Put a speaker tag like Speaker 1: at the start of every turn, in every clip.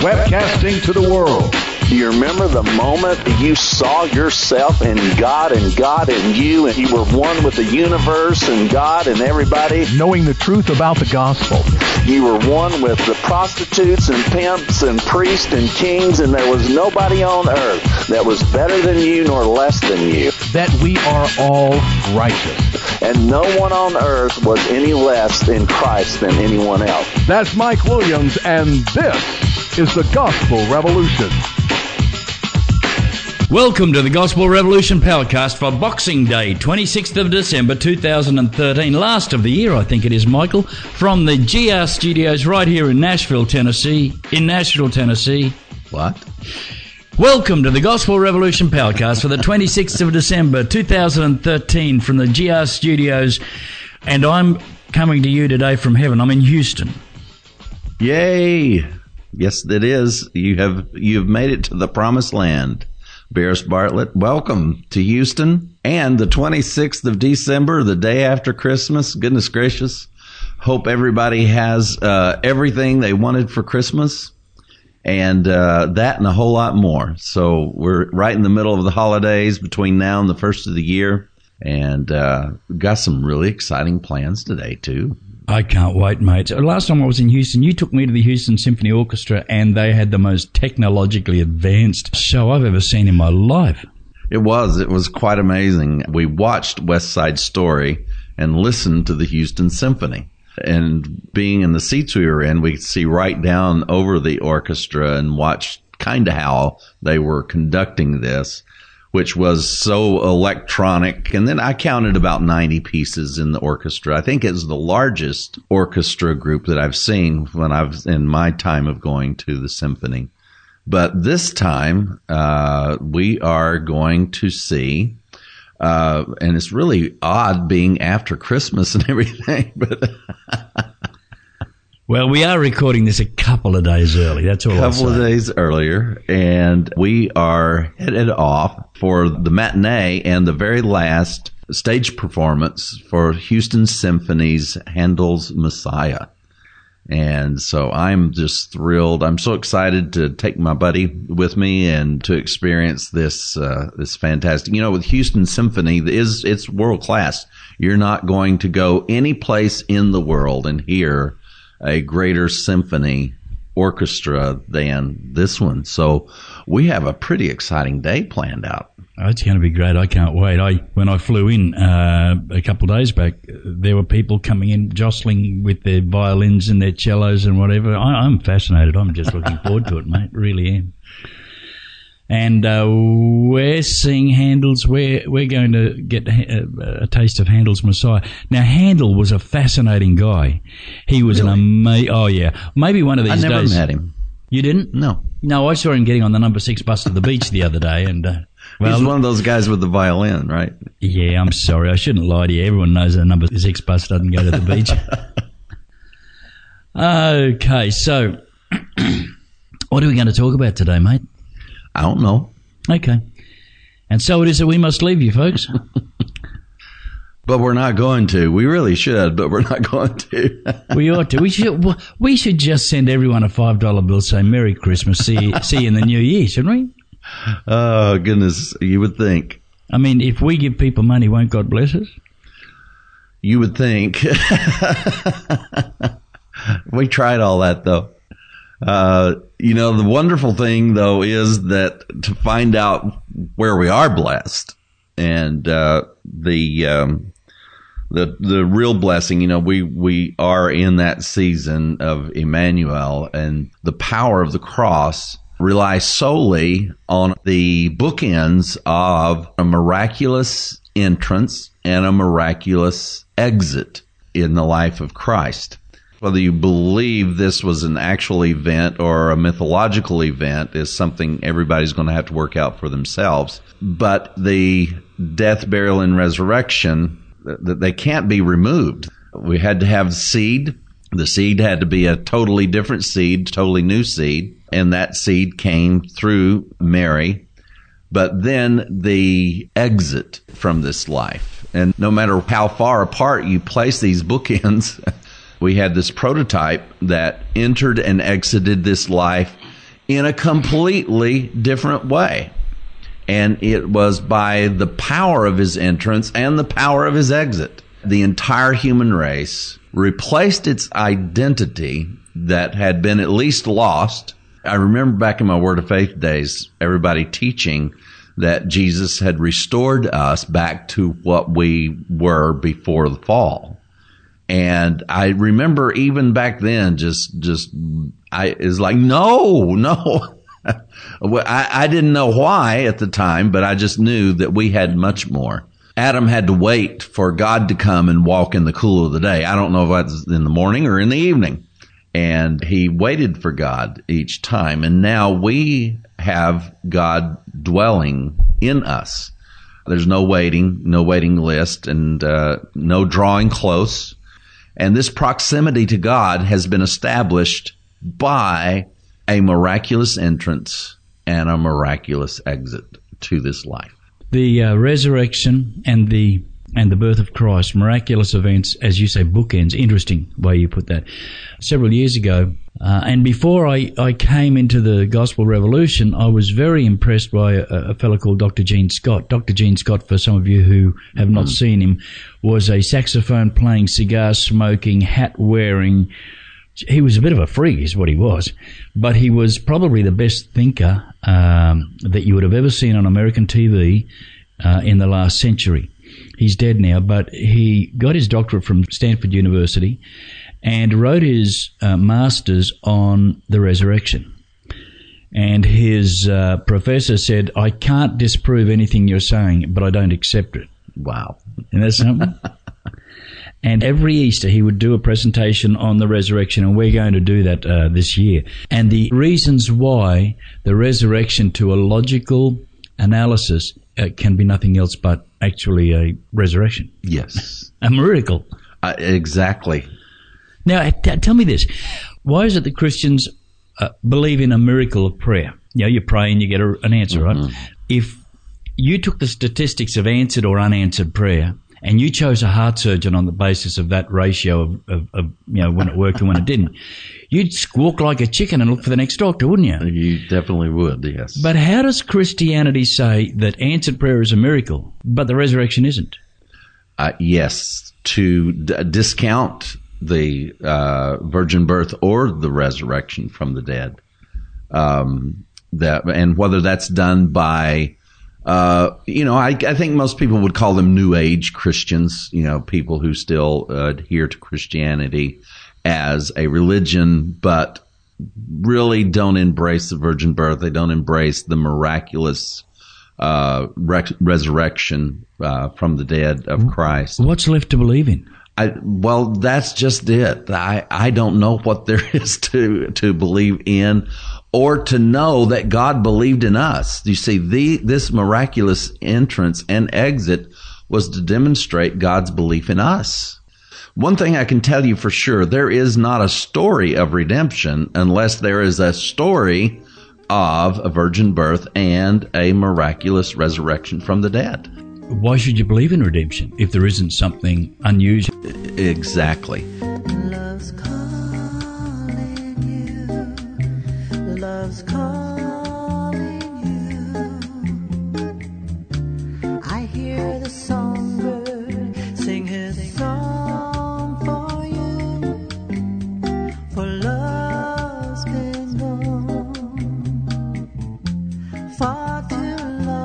Speaker 1: webcasting to the world.
Speaker 2: Do you remember the moment that you saw yourself in God and God in you, and you were one with the universe and God and everybody?
Speaker 1: Knowing the truth about the gospel.
Speaker 2: You were one with the prostitutes and pimps and priests and kings, and there was nobody on earth that was better than you nor less than you.
Speaker 1: That we are all righteous.
Speaker 2: And no one on earth was any less in Christ than anyone else.
Speaker 1: That's Mike Williams, and this is the Gospel Revolution.
Speaker 3: Welcome to the Gospel Revolution Powercast for Boxing Day, 26th of December 2013, last of the year, I think it is, Michael, from the GR Studios right here in Nashville, Tennessee.
Speaker 4: What?
Speaker 3: Welcome to the Gospel Revolution Powercast for the 26th of December 2013 from the GR Studios, and I'm coming to you today from heaven. I'm in Houston.
Speaker 4: Yay! Yes, it is. You've made it to the promised land. Bears Bartlett, welcome to Houston. And the 26th of December, the day after Christmas. Goodness gracious. Hope everybody has everything they wanted for Christmas. And that and a whole lot more. So we're right in the middle of the holidays between now and the first of the year. And we've got some really exciting plans today, too.
Speaker 3: I can't wait, mate. Last time I was in Houston, you took me to the Houston Symphony Orchestra, and they had the most technologically advanced show I've ever seen in my life.
Speaker 4: It was quite amazing. We watched West Side Story and listened to the Houston Symphony. And being in the seats we were in, we could see right down over the orchestra and watch kind of how they were conducting this, which was so electronic. And then I counted about 90 pieces in the orchestra. I think it's the largest orchestra group that I've seen when I've in my time of going to the symphony. But this time, we are going to see, and it's really odd being after Christmas and everything, but
Speaker 3: well, we are recording this a couple of days early. That's all. A
Speaker 4: couple of days earlier, and we are headed off for the matinee and the very last stage performance for Houston Symphony's Handel's Messiah. And so I'm just thrilled. I'm so excited to take my buddy with me and to experience this fantastic. You know, with Houston Symphony, it's world class. You're not going to go any place in the world and hear a greater symphony orchestra than this one. So we have a pretty exciting day planned out.
Speaker 3: Oh, it's going to be great. I can't wait. When I flew in a couple of days back, there were people coming in jostling with their violins and their cellos and whatever. I'm fascinated. I'm just looking forward to it, mate. Really am. And we're seeing Handel's. We're going to get a taste of Handel's Messiah. Now, Handel was a fascinating guy. He was an amazing. Oh yeah, maybe one of these days.
Speaker 4: I never met him.
Speaker 3: You didn't? No, I saw him getting on the number 6 bus to the beach the other day, and well,
Speaker 4: he's one of those guys with the violin, right?
Speaker 3: Yeah, I'm sorry, I shouldn't lie to you. Everyone knows the number 6 bus doesn't go to the beach. Okay, so what are we going to talk about today, mate?
Speaker 4: I don't know.
Speaker 3: Okay. And so it is that we must leave you, folks.
Speaker 4: But we're not going to. We really should, but we're not going to.
Speaker 3: We ought to. We should just send everyone a $5 bill saying Merry Christmas, see you in the new year, shouldn't we?
Speaker 4: Oh, goodness, you would think.
Speaker 3: I mean, if we give people money, won't God bless us?
Speaker 4: You would think. We tried all that, though. The wonderful thing, though, is that to find out where we are blessed and the real blessing, we are in that season of Emmanuel, and the power of the cross relies solely on the bookends of a miraculous entrance and a miraculous exit in the life of Christ. Whether you believe this was an actual event or a mythological event is something everybody's going to have to work out for themselves. But the death, burial, and resurrection, they can't be removed. We had to have seed. The seed had to be a totally different seed, totally new seed. And that seed came through Mary. But then the exit from this life. And no matter how far apart you place these bookends, we had this prototype that entered and exited this life in a completely different way. And it was by the power of his entrance and the power of his exit. The entire human race replaced its identity that had been at least lost. I remember back in my Word of Faith days, everybody teaching that Jesus had restored us back to what we were before the fall. And I remember even back then, I was like, no. I didn't know why at the time, but I just knew that we had much more. Adam had to wait for God to come and walk in the cool of the day. I don't know if that's in the morning or in the evening. And he waited for God each time. And now we have God dwelling in us. There's no waiting list, and no drawing close. And this proximity to God has been established by a miraculous entrance and a miraculous exit to this life.
Speaker 3: The resurrection and the birth of Christ, miraculous events, as you say, bookends. Interesting way you put that. Several years ago, and before I came into the Gospel Revolution, I was very impressed by a fellow called Dr. Gene Scott. Dr. Gene Scott, for some of you who have not seen him, was a saxophone-playing, cigar-smoking, hat-wearing. He was a bit of a freak, is what he was, but he was probably the best thinker that you would have ever seen on American TV in the last century. He's dead now, but he got his doctorate from Stanford University and wrote his master's on the resurrection. And his professor said, I can't disprove anything you're saying, but I don't accept it.
Speaker 4: Wow.
Speaker 3: Isn't that something? And every Easter he would do a presentation on the resurrection, and we're going to do that this year. And the reasons why the resurrection, to a logical analysis, can be nothing else but actually a resurrection.
Speaker 4: Yes.
Speaker 3: A miracle.
Speaker 4: Exactly.
Speaker 3: Now, tell me this. Why is it that Christians believe in a miracle of prayer? You know, you pray and you get an answer, right? If you took the statistics of answered or unanswered prayer, and you chose a heart surgeon on the basis of that ratio of when it worked and when it didn't, you'd squawk like a chicken and look for the next doctor, wouldn't you?
Speaker 4: You definitely would, yes.
Speaker 3: But how does Christianity say that answered prayer is a miracle, but the resurrection isn't?
Speaker 4: Yes, to discount the virgin birth or the resurrection from the dead, and whether that's done by I think most people would call them New Age Christians, people who still adhere to Christianity as a religion, but really don't embrace the virgin birth. They don't embrace the miraculous resurrection from the dead of Christ.
Speaker 3: What's left to believe in?
Speaker 4: Well, that's just it. I don't know what there is to believe in, or to know that God believed in us. You see, this miraculous entrance and exit was to demonstrate God's belief in us. One thing I can tell you for sure, there is not a story of redemption unless there is a story of a virgin birth and a miraculous resurrection from the dead.
Speaker 3: Why should you believe in redemption if there isn't something unusual?
Speaker 4: Exactly.
Speaker 5: Love's calling you. Love's calling you. I hear the songbird sing his song for you. For love's been gone far too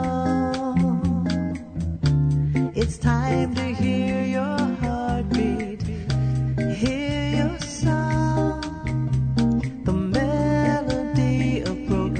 Speaker 5: long. It's time to hear your heartbeat, hear your song, the melody of broken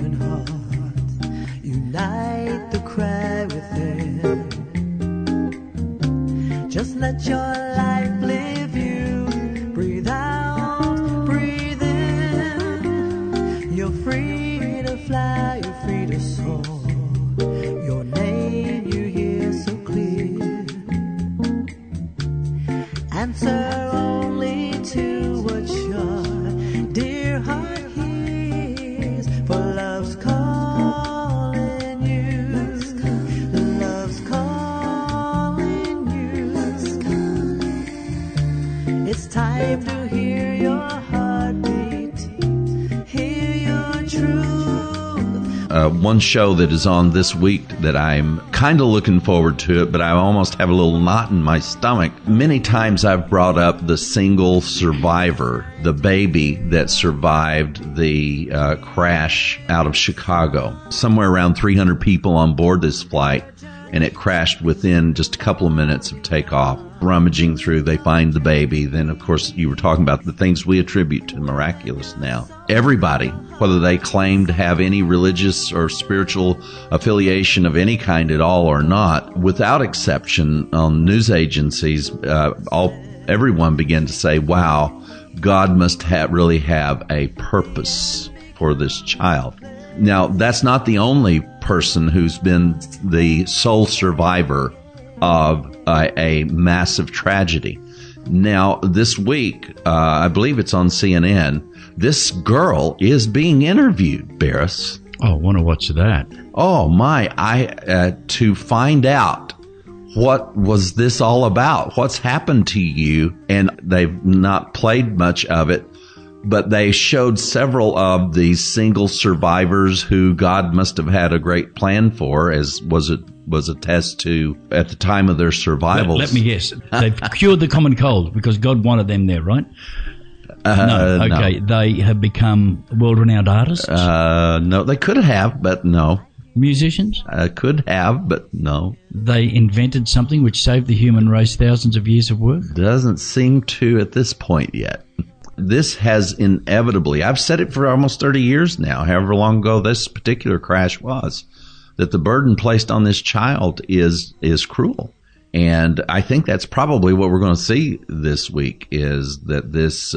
Speaker 4: one show that is on this week that I'm kind of looking forward to it, but I almost have a little knot in my stomach. Many times I've brought up the single survivor, the baby that survived the crash out of Chicago. Somewhere around 300 people on board this flight, and it crashed within just a couple of minutes of takeoff. Rummaging through, they find the baby. Then, of course, you were talking about the things we attribute to miraculous now. Everybody, whether they claim to have any religious or spiritual affiliation of any kind at all or not, without exception, on news agencies, everyone began to say, wow, God must really have a purpose for this child. Now, that's not the only person who's been the sole survivor of a massive tragedy. Now, this week, I believe it's on CNN, this girl is being interviewed, Barris.
Speaker 3: Oh, I want to watch that.
Speaker 4: Oh, my. To find out what was this all about, what's happened to you, and they've not played much of it, but they showed several of these single survivors who God must have had a great plan for, as was a test to at the time of their survival.
Speaker 3: Let me guess. They've cured the common cold because God wanted them there, right? No. Okay. No. They have become world-renowned artists?
Speaker 4: No, they could have, but no.
Speaker 3: Musicians?
Speaker 4: Could have, but no.
Speaker 3: They invented something which saved the human race thousands of years of work?
Speaker 4: Doesn't seem to at this point yet. This has inevitably, I've said it for almost 30 years now, however long ago this particular crash was, that the burden placed on this child is cruel. And I think that's probably what we're going to see this week, is that this,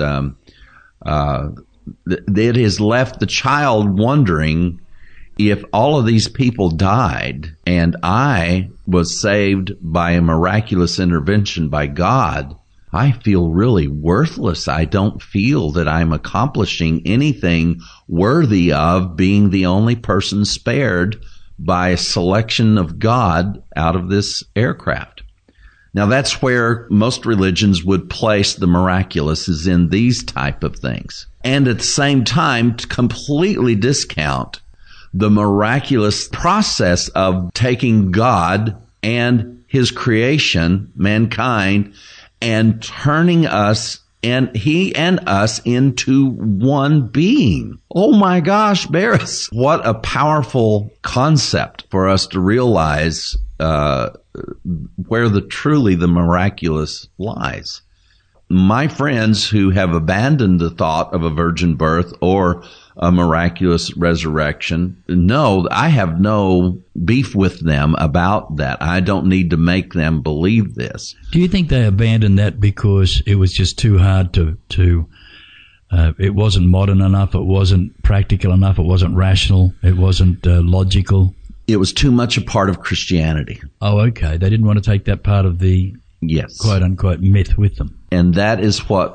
Speaker 4: it has left the child wondering, if all of these people died and I was saved by a miraculous intervention by God, I feel really worthless. I don't feel that I'm accomplishing anything worthy of being the only person spared by a selection of God out of this aircraft. Now, that's where most religions would place the miraculous, is in these type of things. And at the same time, to completely discount the miraculous process of taking God and his creation, mankind, and turning us and he and us into one being. Oh my gosh, Barris. What a powerful concept for us to realize where truly the miraculous lies. My friends who have abandoned the thought of a virgin birth or a miraculous resurrection, no, I have no beef with them about that. I don't need to make them believe this.
Speaker 3: Do you think they abandoned that because it was just too hard to it wasn't modern enough, it wasn't practical enough, it wasn't rational, it wasn't logical?
Speaker 4: It was too much a part of Christianity.
Speaker 3: Oh, okay. They didn't want to take that part of the quote-unquote myth with them.
Speaker 4: And that's what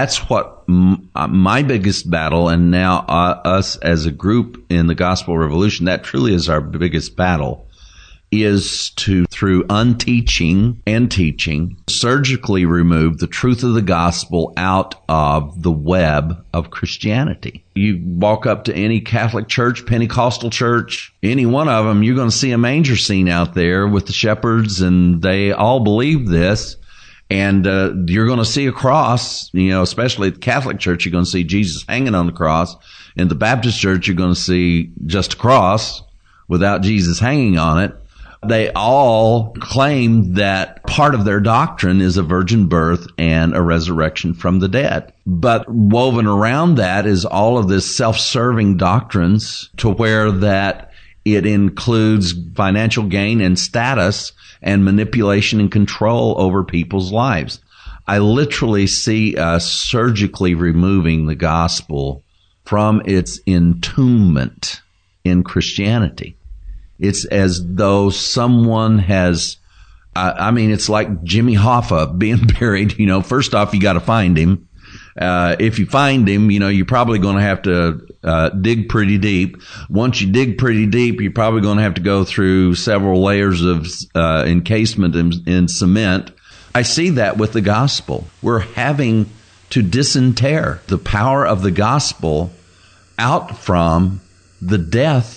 Speaker 4: my biggest battle, and now us as a group in the Gospel Revolution, that truly is our biggest battle, is to, through unteaching and teaching, surgically remove the truth of the gospel out of the web of Christianity. You walk up to any Catholic church, Pentecostal church, any one of them, you're going to see a manger scene out there with the shepherds, and they all believe this. And you're going to see a cross, especially at the Catholic church, you're going to see Jesus hanging on the cross. In the Baptist church, you're going to see just a cross without Jesus hanging on it. They all claim that part of their doctrine is a virgin birth and a resurrection from the dead. But woven around that is all of this self-serving doctrines, to where that it includes financial gain and status and manipulation and control over people's lives. I literally see us surgically removing the gospel from its entombment in Christianity. It's as though someone has, it's like Jimmy Hoffa being buried. First off, you got to find him. If you find him, you're probably going to have to dig pretty deep. Once you dig pretty deep, you're probably going to have to go through several layers of encasement in cement. I see that with the gospel. We're having to disinter the power of the gospel out from the death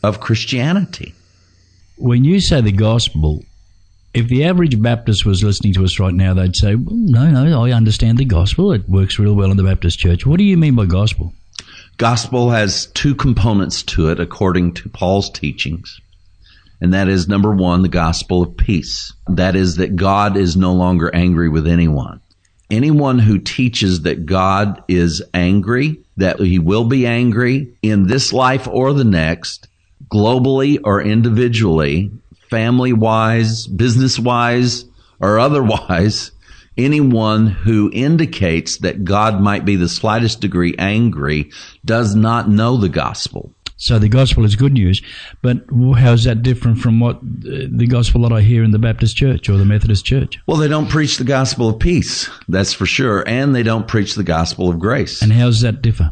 Speaker 4: of Christianity.
Speaker 3: When you say the gospel, if the average Baptist was listening to us right now, they'd say, well, no, I understand the gospel. It works real well in the Baptist church. What do you mean by gospel?
Speaker 4: Gospel has two components to it according to Paul's teachings. And that is, number one, the gospel of peace. That is that God is no longer angry with anyone. Anyone who teaches that God is angry, that he will be angry in this life or the next, globally or individually, family-wise, business-wise, or otherwise, anyone who indicates that God might be the slightest degree angry does not know the gospel.
Speaker 3: So the gospel is good news, but how is that different from what the gospel that I hear in the Baptist church or the Methodist church?
Speaker 4: Well, they don't preach the gospel of peace, that's for sure, and they don't preach the gospel of grace.
Speaker 3: And how does that differ?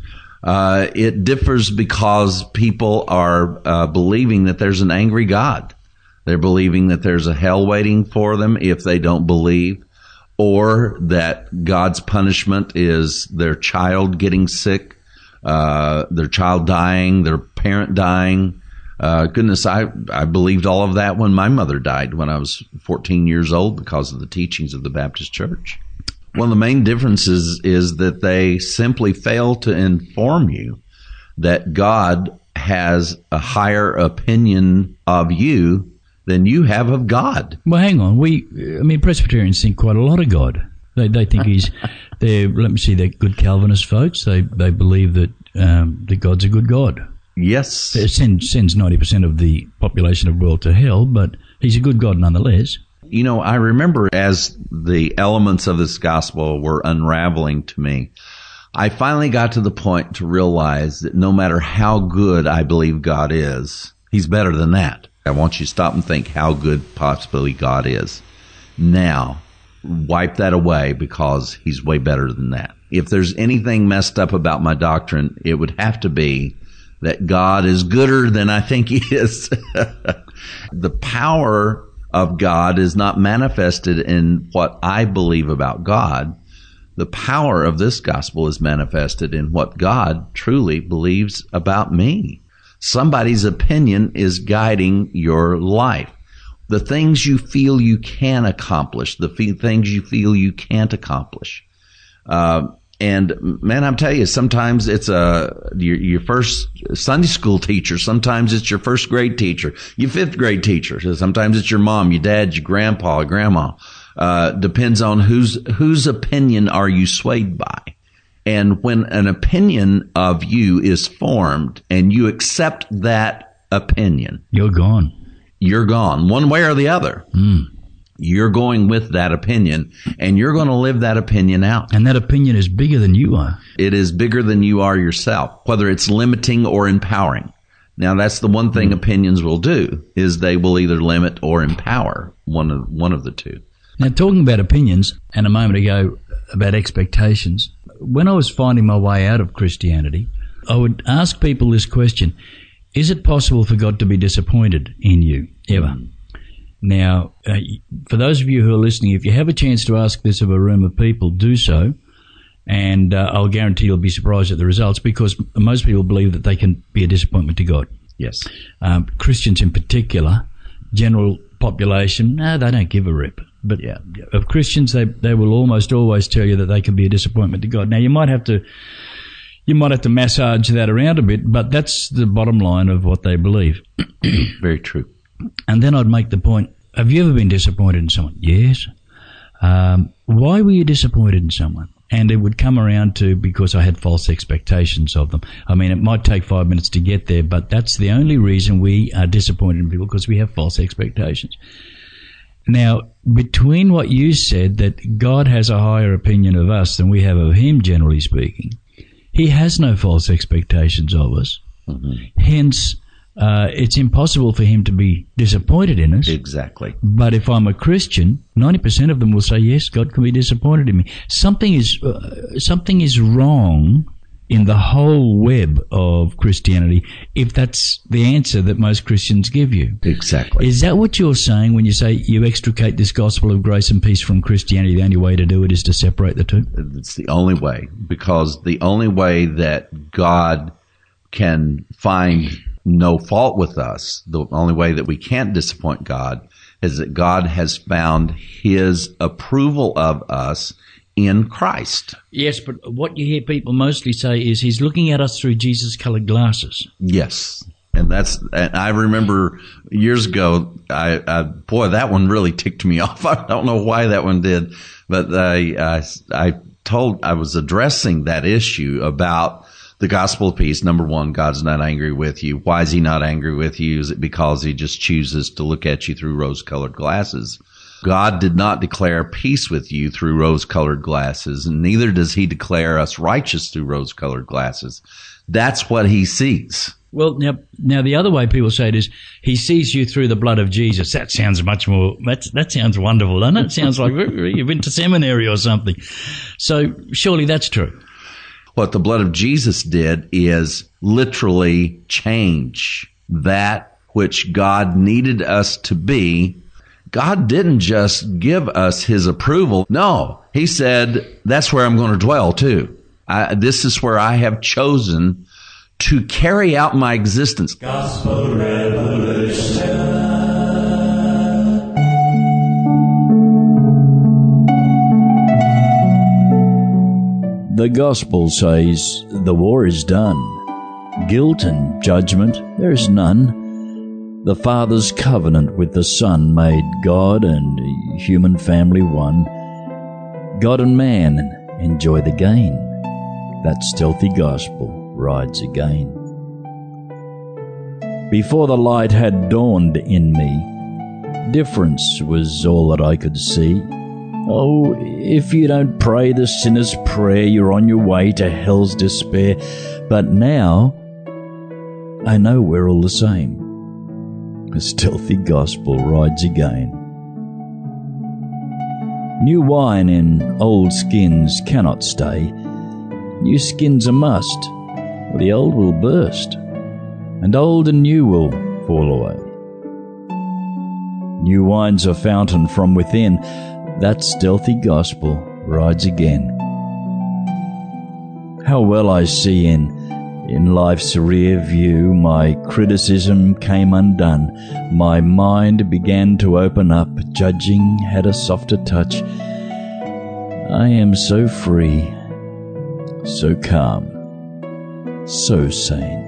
Speaker 4: It differs because people are believing that there's an angry God. They're believing that there's a hell waiting for them if they don't believe, or that God's punishment is their child getting sick, their child dying, their parent dying. Goodness, I believed all of that when my mother died when I was 14 years old because of the teachings of the Baptist Church. One of the main differences is that they simply fail to inform you that God has a higher opinion of you than you have of God.
Speaker 3: Well, hang on. Presbyterians think quite a lot of God. They think they're good Calvinist folks. They believe that God's a good God.
Speaker 4: Yes.
Speaker 3: It sends 90% of the population of the world to hell, but he's a good God nonetheless.
Speaker 4: You know, I remember as the elements of this gospel were unraveling to me, I finally got to the point to realize that no matter how good I believe God is, he's better than that. I want you to stop and think how good possibly God is. Now, wipe that away because he's way better than that. If there's anything messed up about my doctrine, it would have to be that God is gooder than I think he is. The power of God is not manifested in what I believe about God. The power of this gospel is manifested in what God truly believes about me. Somebody's opinion is guiding your life. The things you feel you can accomplish, the things you feel you can't accomplish. And man, I'm telling you, sometimes it's your first Sunday school teacher. Sometimes it's your first grade teacher, your fifth grade teacher. Sometimes it's your mom, your dad, your grandpa, or grandma. Depends on whose opinion are you swayed by. And when an opinion of you is formed and you accept that opinion,
Speaker 3: you're gone.
Speaker 4: You're gone, one way or the other. You're going with that opinion, and you're going to live that opinion out.
Speaker 3: And that opinion is bigger than you are.
Speaker 4: It is bigger than you are yourself, whether it's limiting or empowering. Now, that's the one thing opinions will do, is they will either limit or empower, one of the two.
Speaker 3: Now, talking about opinions, and a moment ago about expectations, when I was finding my way out of Christianity, I would ask people this question: is it possible for God to be disappointed in you, ever? Now, for those of you who are listening, if you have a chance to ask this of a room of people, do so, and I'll guarantee you'll be surprised at the results, because most people believe that they can be a disappointment to God.
Speaker 4: Yes.
Speaker 3: Christians in particular, general population, no, they don't give a rip. But of Christians, they will almost always tell you that they can be a disappointment to God. Now, you might have to massage that around a bit, but that's the bottom line of what they believe.
Speaker 4: Very true.
Speaker 3: And then I'd make the point, have you ever been disappointed in someone? Yes. Why were you disappointed in someone? And it would come around to because I had false expectations of them. I mean, it might take 5 minutes to get there, but that's the only reason we are disappointed in people, because we have false expectations. Now, between what you said, that God has a higher opinion of us than we have of him, generally speaking, he has no false expectations of us. Mm-hmm. Hence, it's impossible for him to be disappointed in us.
Speaker 4: Exactly.
Speaker 3: But if I'm a Christian, 90% of them will say, yes, God can be disappointed in me. Something is wrong in the whole web of Christianity if that's the answer that most Christians give you.
Speaker 4: Exactly.
Speaker 3: Is that what you're saying when you say you extricate this gospel of grace and peace from Christianity? The only way to do it is to separate the two?
Speaker 4: It's the only way, because the only way that God can find no fault with us. The only way that we can't disappoint God is that God has found his approval of us in Christ.
Speaker 3: Yes, but what you hear people mostly say is he's looking at us through Jesus-colored glasses.
Speaker 4: Yes. And I remember years ago, boy, that one really ticked me off. I don't know why that one did, but I was addressing that issue about the gospel of peace. Number one, God's not angry with you. Why is he not angry with you? Is it because he just chooses to look at you through rose-colored glasses? God did not declare peace with you through rose-colored glasses, and neither does he declare us righteous through rose-colored glasses. That's what he sees.
Speaker 3: Well, now the other way people say it is he sees you through the blood of Jesus. That sounds much more, that sounds wonderful, doesn't it? It sounds like you've been to seminary or something. So surely that's true.
Speaker 4: What the blood of Jesus did is literally change that which God needed us to be. God didn't just give us his approval. No, he said, that's where I'm going to dwell too. This is where I have chosen to carry out my existence.
Speaker 6: Gospel Revolution.
Speaker 7: The gospel says the war is done. Guilt and judgment, there is none. The Father's covenant with the Son made God and human family one. God and man enjoy the gain. That stealthy gospel rides again. Before the light had dawned in me, difference was all that I could see. Oh, if you don't pray the sinner's prayer, you're on your way to hell's despair. But now, I know we're all the same. The stealthy gospel rides again. New wine in old skins cannot stay. New skins are must, or the old will burst, and old and new will fall away. New wine's a fountain from within. That stealthy gospel rides again. How well I see in life's rear view, my criticism came undone. My mind began to open up, judging had a softer touch. I am so free, so calm, so sane.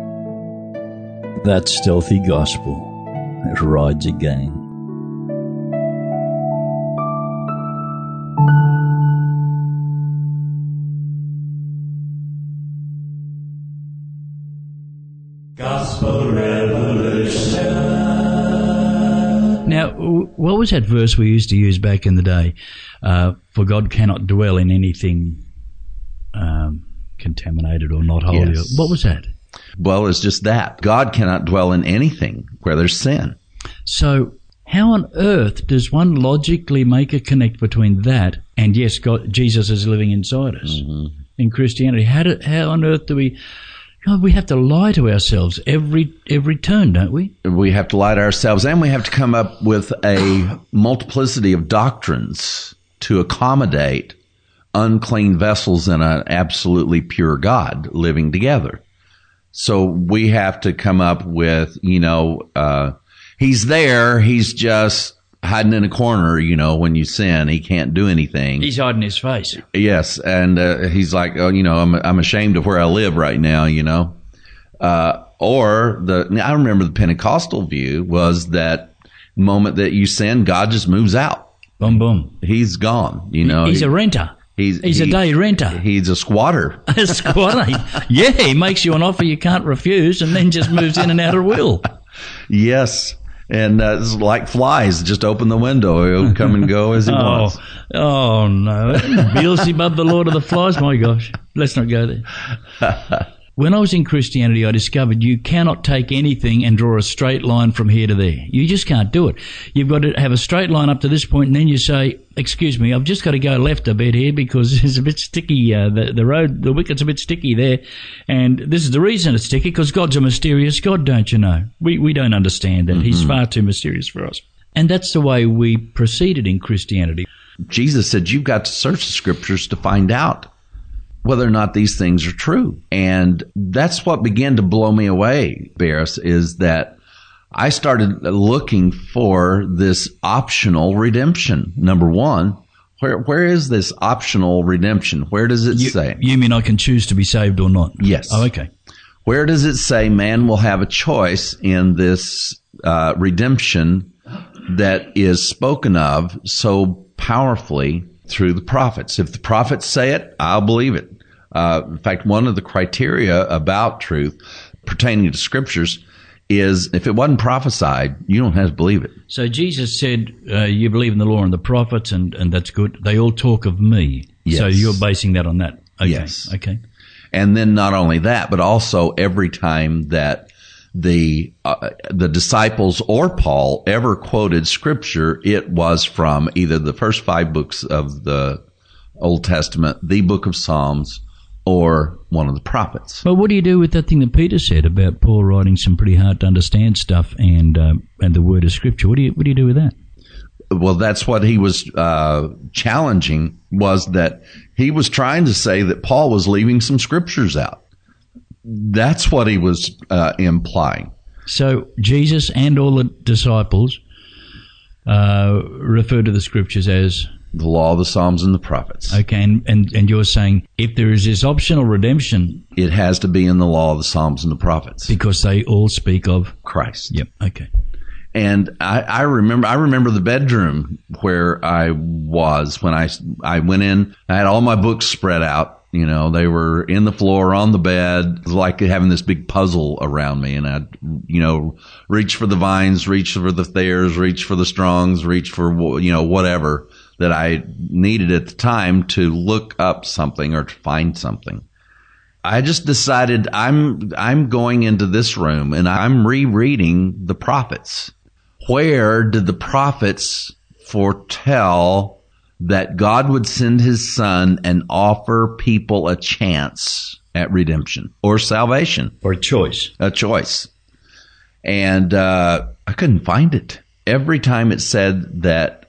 Speaker 7: That stealthy gospel, it rides again.
Speaker 6: Gospel Revolution.
Speaker 3: Now, what was that verse we used to use back in the day? For God cannot dwell in anything contaminated or not holy.
Speaker 4: Yes.
Speaker 3: What was that?
Speaker 4: Well, it's just that. God cannot dwell in anything where there's sin.
Speaker 3: So how on earth does one logically make a connect between that and, yes, God, Jesus is living inside us in Christianity? How on earth do we... God, we have to lie to ourselves every turn, don't we?
Speaker 4: We have to lie to ourselves, and we have to come up with a multiplicity of doctrines to accommodate unclean vessels and an absolutely pure God living together. So we have to come up with, he's there, he's just hiding in a corner, when you sin, he can't do anything.
Speaker 3: He's hiding his face.
Speaker 4: Yes, and he's like, I'm ashamed of where I live right now, I remember the Pentecostal view was that moment that you sin, God just moves out.
Speaker 3: Boom, boom.
Speaker 4: He's gone,
Speaker 3: He's a renter. He's a day renter.
Speaker 4: He's a squatter.
Speaker 3: A squatter. Yeah, he makes you an offer you can't refuse and then just moves in and out at will.
Speaker 4: Yes. And it's like flies. Just open the window. He'll come and go as he wants.
Speaker 3: Oh, no. Beelzebub, the Lord of the Flies. My gosh. Let's not go there. When I was in Christianity, I discovered you cannot take anything and draw a straight line from here to there. You just can't do it. You've got to have a straight line up to this point, and then you say, excuse me, I've just got to go left a bit here because it's a bit sticky. The road, the wicket's a bit sticky there. And this is the reason it's sticky, because God's a mysterious God, don't you know? We don't understand that. He's far too mysterious for us. And that's the way we proceeded in Christianity.
Speaker 4: Jesus said, you've got to search the scriptures to find out whether or not these things are true. And that's what began to blow me away, Barris, is that I started looking for this optional redemption. Number one, where is this optional redemption? Where does it say?
Speaker 3: You mean I can choose to be saved or not?
Speaker 4: Yes.
Speaker 3: Oh, okay.
Speaker 4: Where does it say man will have a choice in this redemption that is spoken of so powerfully through the prophets? If the prophets say it, I'll believe it. In fact, one of the criteria about truth pertaining to scriptures is if it wasn't prophesied, you don't have to believe it.
Speaker 3: So Jesus said, you believe in the law and the prophets, and that's good. They all talk of me.
Speaker 4: Yes.
Speaker 3: So you're basing that on that. Okay.
Speaker 4: Yes.
Speaker 3: Okay.
Speaker 4: And then not only that, but also every time that the disciples or Paul ever quoted scripture, it was from either the first 5 books of the Old Testament, the book of Psalms, or one of the prophets.
Speaker 3: Well, what do you do with that thing that Peter said about Paul writing some pretty hard to understand stuff and the word of scripture? What do you do with that?
Speaker 4: Well, that's what he was challenging, was that he was trying to say that Paul was leaving some scriptures out. That's what he was implying.
Speaker 3: So Jesus and all the disciples refer to the scriptures as
Speaker 4: the law, the Psalms, and the prophets.
Speaker 3: Okay, and you're saying if there is this optional redemption,
Speaker 4: it has to be in the law, the Psalms, and the prophets,
Speaker 3: because they all speak of
Speaker 4: Christ.
Speaker 3: Yep. Okay.
Speaker 4: And I remember the bedroom where I was when I went in. I had all my books spread out. You know, they were in the floor on the bed. It was like having this big puzzle around me. And I'd, reach for the Vines, reach for the Thayers, reach for the Strongs, reach for, whatever that I needed at the time to look up something or to find something. I just decided I'm going into this room and I'm rereading the prophets. Where did the prophets foretell that God would send his son and offer people a chance at redemption or salvation?
Speaker 3: Or a choice.
Speaker 4: A choice. And I couldn't find it. Every time it said that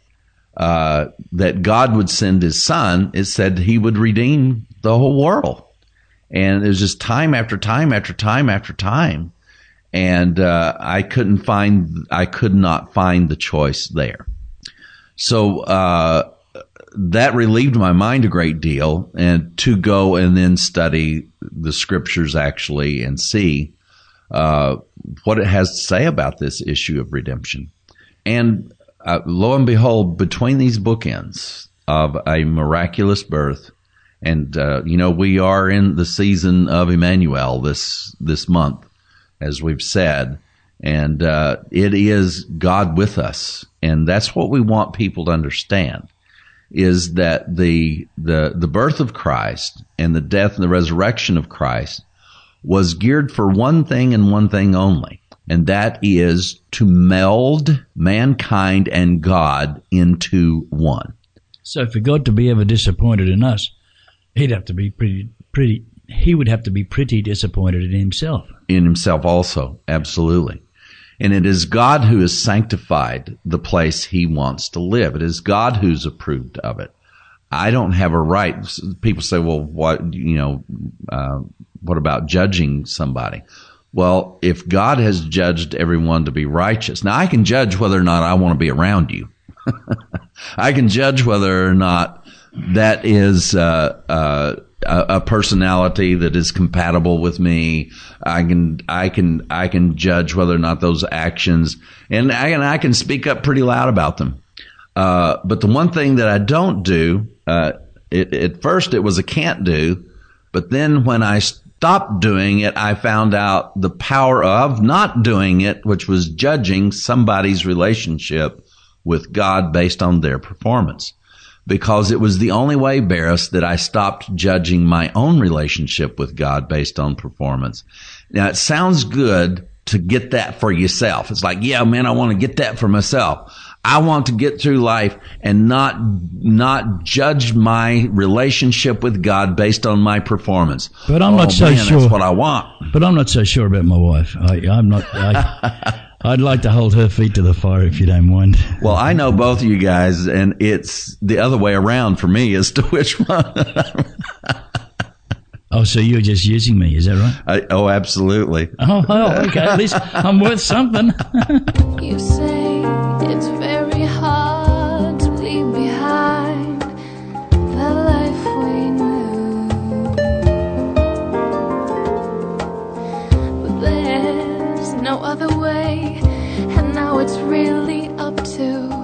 Speaker 4: God would send his son, it said he would redeem the whole world. And it was just time after time after time after time. And I could not find the choice there. So that relieved my mind a great deal, and to go and then study the scriptures actually and see what it has to say about this issue of redemption. And lo and behold, between these bookends of a miraculous birth, and we are in the season of Emmanuel this month, as we've said, and it is God with us, and that's what we want people to understand, is that the birth of Christ and the death and the resurrection of Christ was geared for one thing and one thing only, and that is to meld mankind and God into one.
Speaker 3: So for God to be ever disappointed in us, he'd have to be he would have to be pretty disappointed in himself.
Speaker 4: In himself also, absolutely. And it is God who has sanctified the place he wants to live. It is God who's approved of it. I don't have a right. People say, well, what about judging somebody? Well, if God has judged everyone to be righteous, now I can judge whether or not I want to be around you. I can judge whether or not that is a personality that is compatible with me. I can judge whether or not those actions, and I can speak up pretty loud about them. But the one thing that I don't do, at first it was a can't do, but then when I stopped doing it, I found out the power of not doing it, which was judging somebody's relationship with God based on their performance. Because it was the only way, Barris, that I stopped judging my own relationship with God based on performance. Now, it sounds good to get that for yourself. It's like, yeah, man, I want to get that for myself. I want to get through life and not judge my relationship with God based on my performance.
Speaker 3: But I'm not so sure.
Speaker 4: That's what I want.
Speaker 3: But I'm not so sure about my wife. I'm not. I'd like to hold her feet to the fire if you don't mind.
Speaker 4: Well, I know both of you guys, and it's the other way around for me as to which one.
Speaker 3: Oh, so you're just using me, is that right?
Speaker 4: Oh, absolutely.
Speaker 3: Oh, okay. At least I'm worth something.
Speaker 8: You say it's very hard to leave behind the life we knew, but there's no other way, and now it's really up to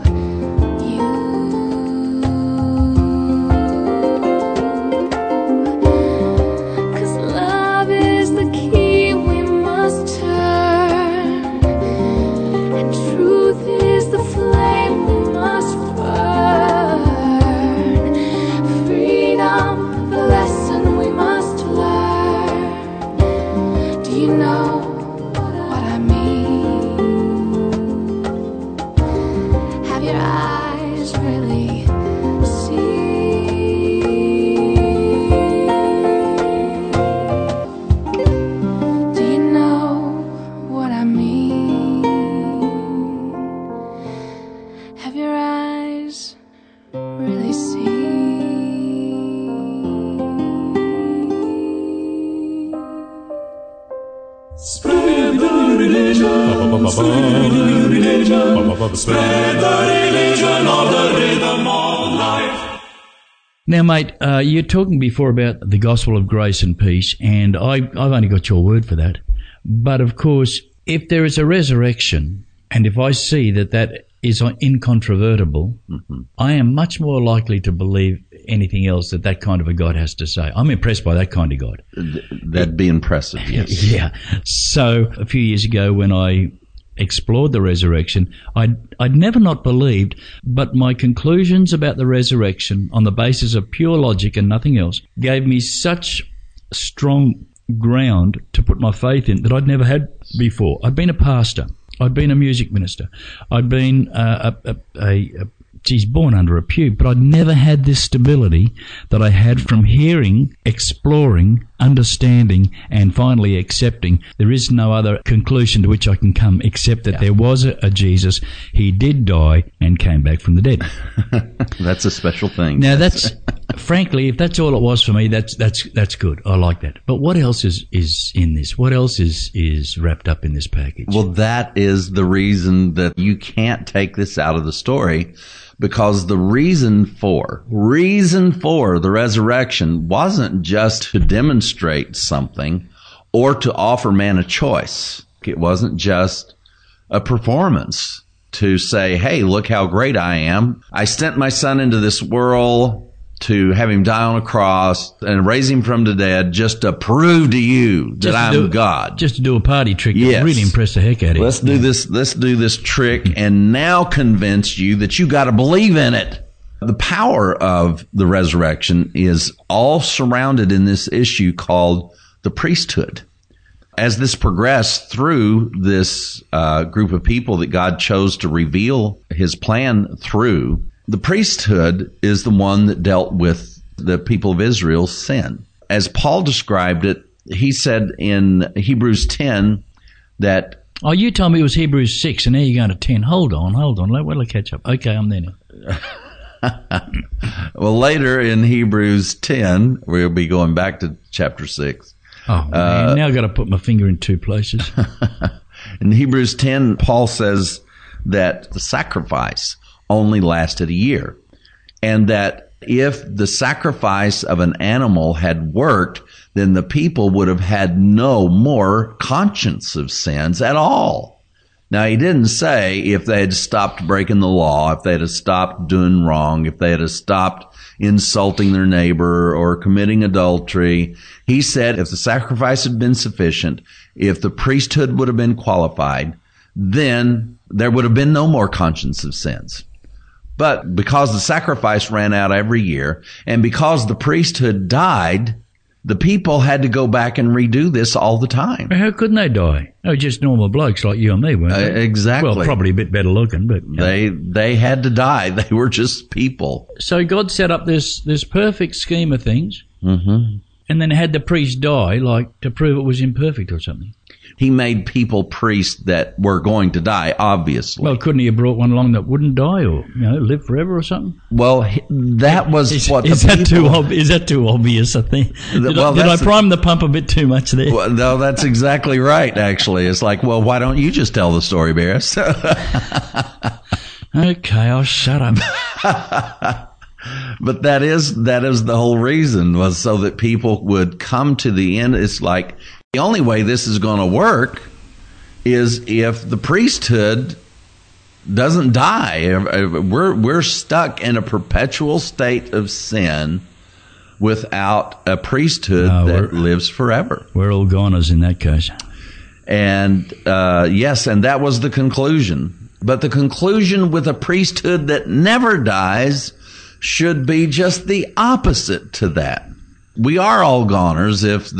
Speaker 3: Now, mate, you're talking before about the gospel of grace and peace, and I've only got your word for that. But, of course, if there is a resurrection, and if I see that is incontrovertible, I am much more likely to believe anything else that kind of a God has to say. I'm impressed by that kind of God.
Speaker 4: That'd be impressive, yes.
Speaker 3: Yeah. So, a few years ago when I explored the resurrection, I'd never not believed, but my conclusions about the resurrection on the basis of pure logic and nothing else gave me such strong ground to put my faith in that I'd never had before. I'd been a pastor. I'd been a music minister. I'd been born under a pew, but I'd never had this stability that I had from hearing, exploring, understanding, and finally accepting. There is no other conclusion to which I can come except that there was a Jesus. He did die and came back from the dead.
Speaker 4: That's a special thing.
Speaker 3: Now, that's frankly, if that's all it was for me, that's good. I like that. But what else is in this? What else is wrapped up in this package?
Speaker 4: Well, that is the reason that you can't take this out of the story, because the reason for the resurrection wasn't just to demonstrate something or to offer man a choice. It wasn't just a performance to say, hey, look how great I am. I sent my son into this world to have him die on a cross and raise him from the dead just to prove to you that I'm God.
Speaker 3: Just to do a party trick that really impressed the heck out of you.
Speaker 4: Let's do this trick and now convince you that you got to believe in it. The power of the resurrection is all surrounded in this issue called the priesthood. As this progressed through this group of people that God chose to reveal his plan through, the priesthood is the one that dealt with the people of Israel's sin. As Paul described it, he said in Hebrews 10 that...
Speaker 3: Oh, you told me it was Hebrews 6, and now you're going to 10. Hold on. Wait, I'll catch up. Okay, I'm there now.
Speaker 4: Well, later in Hebrews 10, we'll be going back to chapter 6.
Speaker 3: Oh, man, now I've got to put my finger in two places.
Speaker 4: In Hebrews 10, Paul says that the sacrifice only lasted a year, and that if the sacrifice of an animal had worked, then the people would have had no more conscience of sins at all. Now, he didn't say if they had stopped breaking the law, if they had stopped doing wrong, if they had stopped insulting their neighbor or committing adultery. He said if the sacrifice had been sufficient, if the priesthood would have been qualified, then there would have been no more conscience of sins. But because the sacrifice ran out every year, and because the priesthood died, the people had to go back and redo this all the time.
Speaker 3: How couldn't they die? They were just normal blokes like you and me, weren't they?
Speaker 4: Exactly.
Speaker 3: Well, probably a bit better looking, but...
Speaker 4: They had to die. They were just people.
Speaker 3: So God set up this perfect scheme of things,
Speaker 4: and
Speaker 3: then had the priest die, like, to prove it was imperfect or something.
Speaker 4: He made people priests that were going to die, obviously.
Speaker 3: Well, couldn't he have brought one along that wouldn't die or live forever or something?
Speaker 4: Well, that was
Speaker 3: Is
Speaker 4: what
Speaker 3: that too obvious, I think? Did I prime the pump a bit too much there?
Speaker 4: Well, no, that's exactly right, actually. It's like, well, why don't you just tell the story, Barris?
Speaker 3: Okay, I'll shut up.
Speaker 4: But that is the whole reason, was so that people would come to the end. It's like, the only way this is going to work is if the priesthood doesn't die. We're stuck in a perpetual state of sin without a priesthood that lives forever.
Speaker 3: We're all goners in that case.
Speaker 4: And yes, and that was the conclusion. But the conclusion with a priesthood that never dies should be just the opposite to that. We are all goners if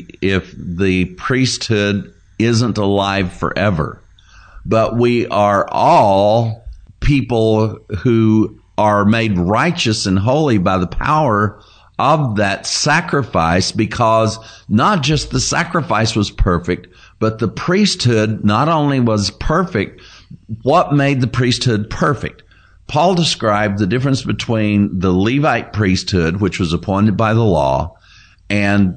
Speaker 4: the priesthood isn't alive forever. But we are all people who are made righteous and holy by the power of that sacrifice, because not just the sacrifice was perfect, but the priesthood not only was perfect. What made the priesthood perfect? Paul described the difference between the Levite priesthood, which was appointed by the law, and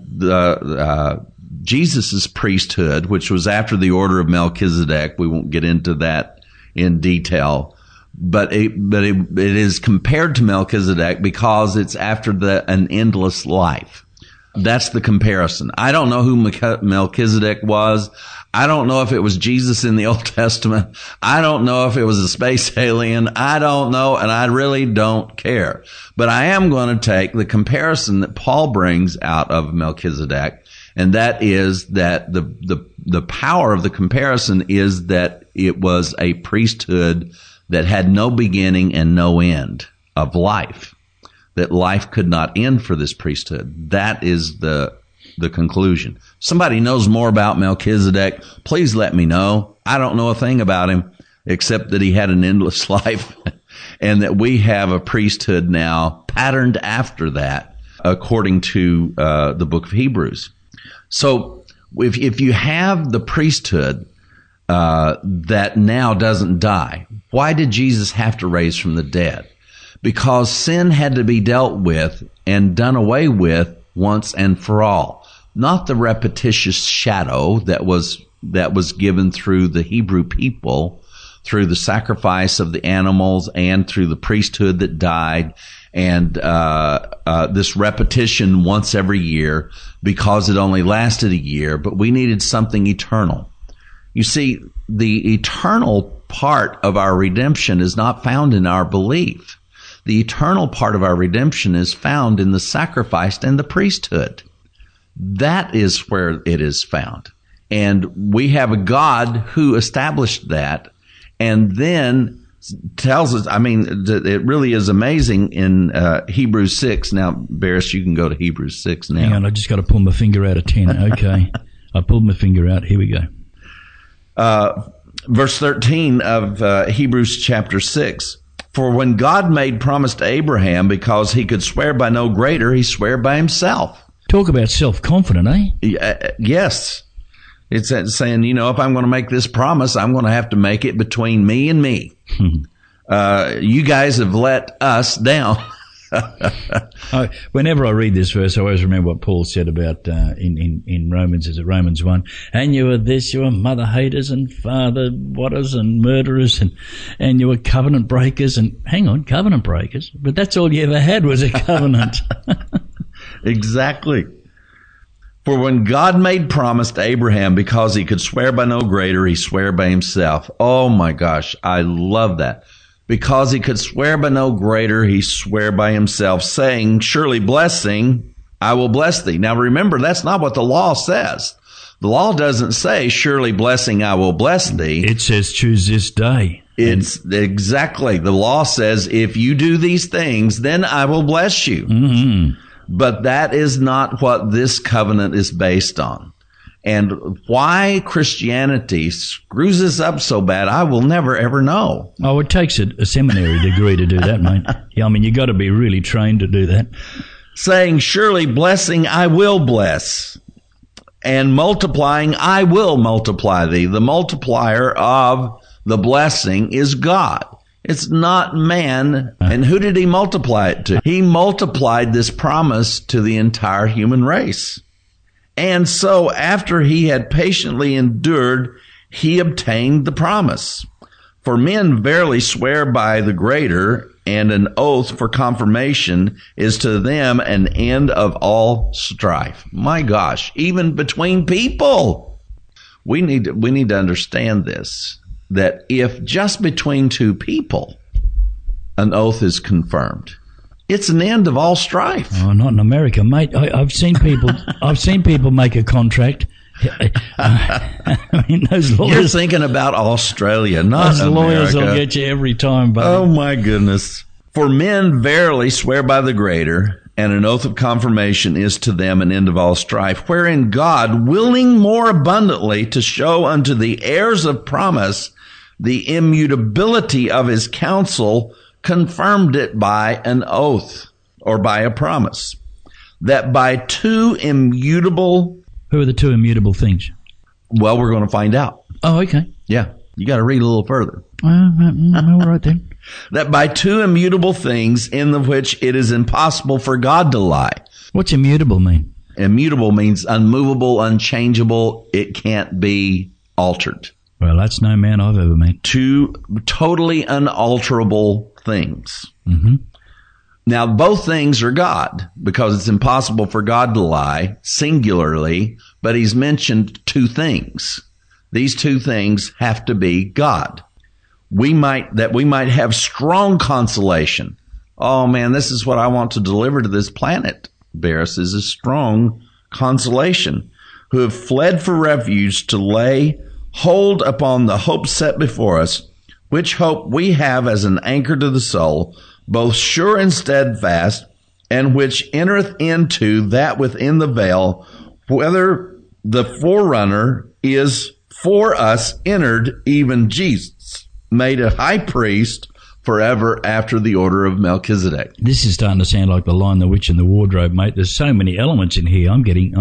Speaker 4: the Jesus' priesthood, which was after the order of Melchizedek. We won't get into that in detail, but it is compared to Melchizedek because it's after an endless life. That's the comparison. I don't know who Melchizedek was. I don't know if it was Jesus in the Old Testament. I don't know if it was a space alien. I don't know, and I really don't care. But I am going to take the comparison that Paul brings out of Melchizedek, and that is that the power of the comparison is that it was a priesthood that had no beginning and no end of life, that life could not end for this priesthood. That is the conclusion. Somebody knows more about Melchizedek, please let me know. I don't know a thing about him except that he had an endless life and that we have a priesthood now patterned after that according to the book of Hebrews. So if you have the priesthood that now doesn't die, why did Jesus have to raise from the dead? Because sin had to be dealt with and done away with once and for all. Not the repetitious shadow that was given through the Hebrew people, through the sacrifice of the animals and through the priesthood that died, and this repetition once every year because it only lasted a year, but we needed something eternal. You see, the eternal part of our redemption is not found in our belief. The eternal part of our redemption is found in the sacrifice and the priesthood. That is where it is found. And we have a God who established that and then tells us, I mean, it really is amazing in Hebrews 6. Now, Barris, you can go to Hebrews 6 now.
Speaker 3: Hang on, I just got to pull my finger out of 10. Okay. I pulled my finger out. Here we go.
Speaker 4: Verse 13 of Hebrews chapter 6. For when God made promise to Abraham, because he could swear by no greater, he swore by himself.
Speaker 3: Talk about self-confident, eh?
Speaker 4: Yes. It's saying, if I'm going to make this promise, I'm going to have to make it between me and me. You guys have let us down.
Speaker 3: Whenever I read this verse, I always remember what Paul said about in Romans. Is it Romans 1? And you were this, you were mother haters and father whatters and murderers and you were covenant breakers and hang on, covenant breakers. But that's all you ever had was a covenant.
Speaker 4: Exactly. For when God made promise to Abraham, because he could swear by no greater, he swore by himself. Oh my gosh, I love that. Because he could swear by no greater, he swore by himself, saying, surely blessing, I will bless thee. Now remember, that's not what the law says. The law doesn't say, surely blessing, I will bless thee.
Speaker 3: It says, choose this day.
Speaker 4: It's exactly. The law says, if you do these things, then I will bless you.
Speaker 3: Mm-hmm.
Speaker 4: But that is not what this covenant is based on. And why Christianity screws us up so bad, I will never, ever know.
Speaker 3: Oh, it takes a seminary degree to do that, mate. Yeah, I mean, you got to be really trained to do that.
Speaker 4: Saying, surely blessing, I will bless. and multiplying, I will multiply thee. The multiplier of the blessing is God. It's not man. And who did he multiply it to? He multiplied this promise to the entire human race. And so after he had patiently endured, he obtained the promise. For men verily swear by the greater, and an oath for confirmation is to them an end of all strife. My gosh, even between people. We need to understand this, that if just between two people an oath is confirmed, it's an end of all strife.
Speaker 3: Oh, not in America, mate. I've seen people make a contract. I mean, those lawyers.
Speaker 4: You're thinking about Australia, not
Speaker 3: those
Speaker 4: America.
Speaker 3: lawyers will get you every time, buddy.
Speaker 4: Oh my goodness. For men verily swear by the greater, and an oath of confirmation is to them an end of all strife, wherein God, willing more abundantly to show unto the heirs of promise the immutability of his counsel, confirmed it by an oath, or by a promise, that by two immutable...
Speaker 3: Who are the two immutable things?
Speaker 4: Well, we're going to find out.
Speaker 3: Oh, okay.
Speaker 4: Yeah, you got to read a little further.
Speaker 3: All right then.
Speaker 4: That by two immutable things in the which it is impossible for God to lie.
Speaker 3: What's immutable mean?
Speaker 4: Immutable means unmovable, unchangeable. It can't be altered.
Speaker 3: Well, that's no man I've ever met.
Speaker 4: Two totally unalterable things.
Speaker 3: Mm-hmm.
Speaker 4: Now, both things are God, because it's impossible for God to lie, singularly, but he's mentioned two things. These two things have to be God. We might have strong consolation. Oh man, this is what I want to deliver to this planet, Barris, is a strong consolation, who have fled for refuge to lay hold upon the hope set before us, which hope we have as an anchor to the soul, both sure and steadfast, and which entereth into that within the veil, whether the forerunner is for us entered, even Jesus, made a high priest forever after the order of Melchizedek.
Speaker 3: This is starting to sound like The Lion, the Witch, and the Wardrobe, mate. There's so many elements in here. I'm getting.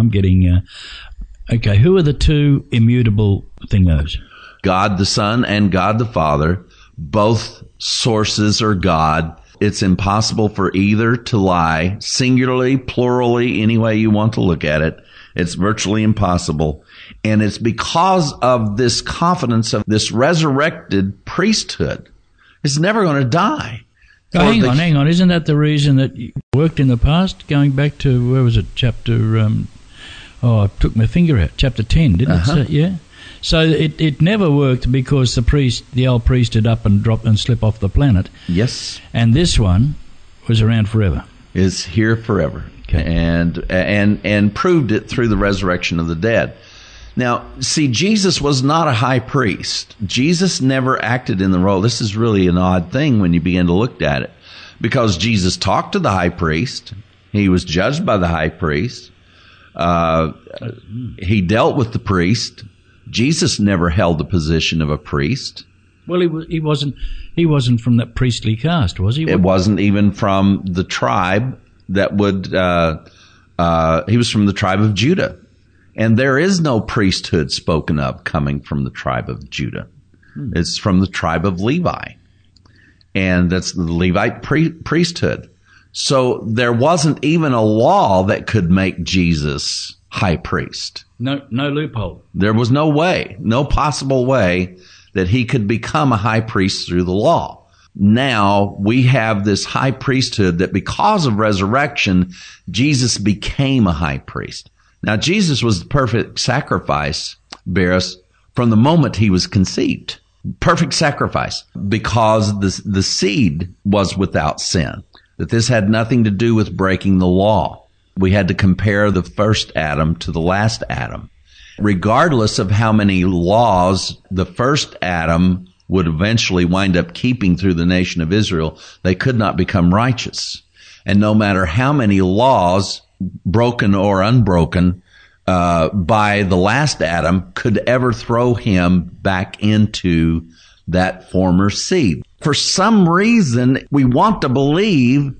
Speaker 3: Okay, who are the two immutable thingos?
Speaker 4: God the Son and God the Father. Both sources are God. It's impossible for either to lie, singularly, plurally, any way you want to look at it. It's virtually impossible. And it's because of this confidence of this resurrected priesthood. It's never going to die.
Speaker 3: Oh, hang on. Isn't that the reason that you worked in the past? Going back to, where was it, chapter, I took my finger out, chapter 10, didn't it say? Yeah. So it never worked because the old priest had up and dropped and slip off the planet.
Speaker 4: Yes.
Speaker 3: And this one was around forever.
Speaker 4: Is here forever.
Speaker 3: Okay.
Speaker 4: And proved it through the resurrection of the dead. Now, see, Jesus was not a high priest. Jesus never acted in the role. This is really an odd thing when you begin to look at it. Because Jesus talked to the high priest. He was judged by the high priest. He dealt with the priest. Jesus never held the position of a priest.
Speaker 3: Well, he wasn't from that priestly caste, was he?
Speaker 4: It wasn't even from the tribe that would, he was from the tribe of Judah. And there is no priesthood spoken of coming from the tribe of Judah. It's from the tribe of Levi. And that's the Levite priesthood. So there wasn't even a law that could make Jesus high priest.
Speaker 3: No loophole.
Speaker 4: There was no way, no possible way that he could become a high priest through the law. Now we have this high priesthood that because of resurrection, Jesus became a high priest. Now Jesus was the perfect sacrifice, Barris, from the moment he was conceived. Perfect sacrifice because the seed was without sin. That this had nothing to do with breaking the law. We had to compare the first Adam to the last Adam. Regardless of how many laws the first Adam would eventually wind up keeping through the nation of Israel, they could not become righteous. And no matter how many laws, broken or unbroken, by the last Adam, could ever throw him back into that former seed. For some reason, we want to believe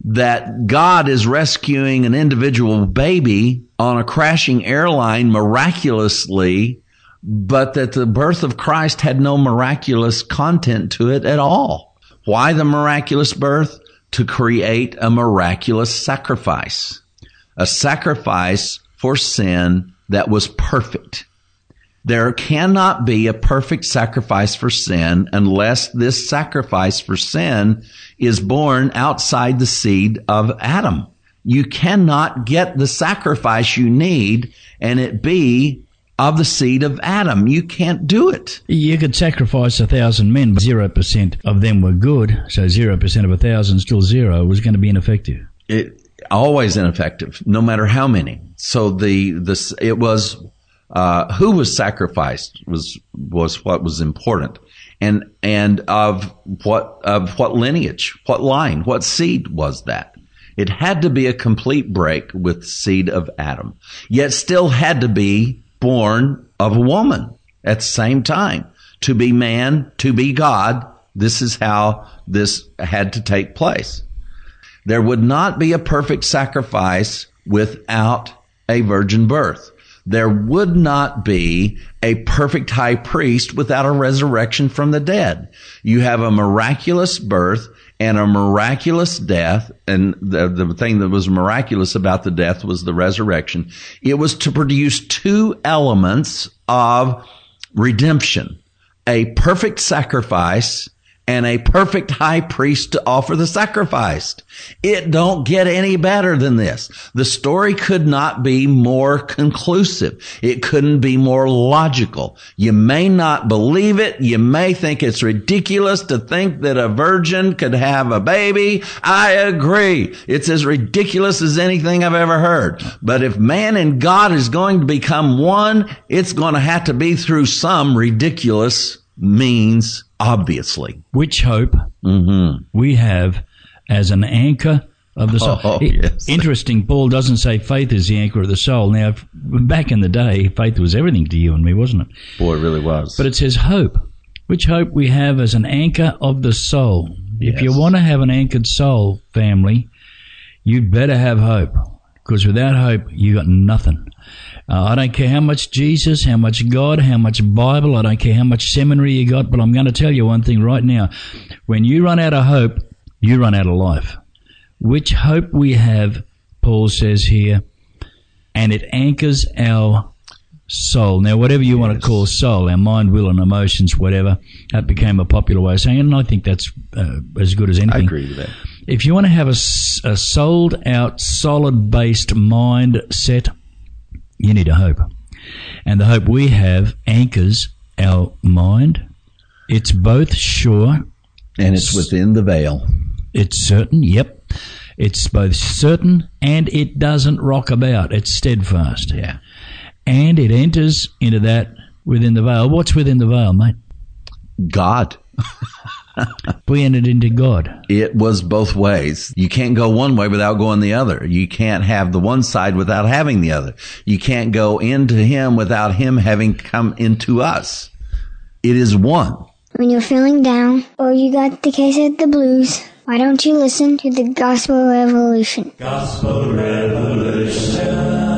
Speaker 4: that God is rescuing an individual baby on a crashing airline miraculously, but that the birth of Christ had no miraculous content to it at all. Why the miraculous birth? To create a miraculous sacrifice. A sacrifice for sin that was perfect. There cannot be a perfect sacrifice for sin unless this sacrifice for sin is born outside the seed of Adam. You cannot get the sacrifice you need and it be of the seed of Adam. You can't do it.
Speaker 3: You could sacrifice 1,000 men, but 0% of them were good, so 0% of 1,000, still 0, was going to be ineffective.
Speaker 4: It always ineffective, no matter how many. So it was who was sacrificed was what was important, and of what lineage, what line, what seed was that? It had to be a complete break with the seed of Adam, yet still had to be born of a woman at the same time. To be man, to be God, this is how this had to take place. There would not be a perfect sacrifice without a virgin birth. There would not be a perfect high priest without a resurrection from the dead. You have a miraculous birth and a miraculous death, and the thing that was miraculous about the death was the resurrection. It was to produce two elements of redemption: a perfect sacrifice and a perfect high priest to offer the sacrifice. It don't get any better than this. The story could not be more conclusive. It couldn't be more logical. You may not believe it. You may think it's ridiculous to think that a virgin could have a baby. I agree. It's as ridiculous as anything I've ever heard. But if man and God is going to become one, it's going to have to be through some ridiculous means, obviously.
Speaker 3: Which hope we have as an anchor of the soul.
Speaker 4: Oh, yes.
Speaker 3: Interesting, Paul doesn't say faith is the anchor of the soul. Now, back in the day, faith was everything to you and me, wasn't it?
Speaker 4: Boy, it really was.
Speaker 3: But it says hope. Which hope we have as an anchor of the soul.
Speaker 4: Yes.
Speaker 3: If you want to have an anchored soul, family, you'd better have hope. Because without hope, you got nothing. I don't care how much Jesus, how much God, how much Bible, I don't care how much seminary you got, but I'm going to tell you one thing right now. When you run out of hope, you run out of life. Which hope we have, Paul says here, and it anchors our soul. Now, whatever you want to call soul, our mind, will, and emotions, whatever, that became a popular way of saying it, and I think that's as good as anything.
Speaker 4: I agree with that.
Speaker 3: If you want to have a sold-out, solid-based mindset, you need a hope. And the hope we have anchors our mind. It's both sure.
Speaker 4: And it's within the veil.
Speaker 3: It's certain, yep. It's both certain and it doesn't rock about. It's steadfast.
Speaker 4: Yeah.
Speaker 3: And it enters into that within the veil. What's within the veil, mate?
Speaker 4: God.
Speaker 3: We entered into God.
Speaker 4: It was both ways. You can't go one way without going the other. You can't have the one side without having the other. You can't go into Him without Him having come into us. It is one.
Speaker 9: When you're feeling down or you got the case of the blues, why don't you listen to the Gospel Revolution?
Speaker 6: Gospel Revolution.